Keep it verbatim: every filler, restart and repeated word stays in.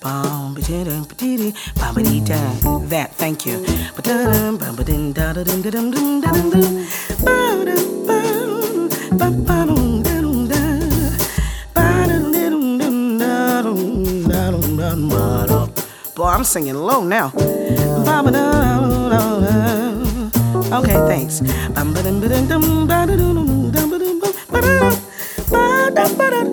That, thank you. Boy, I'm singing low now. Okay, thanks.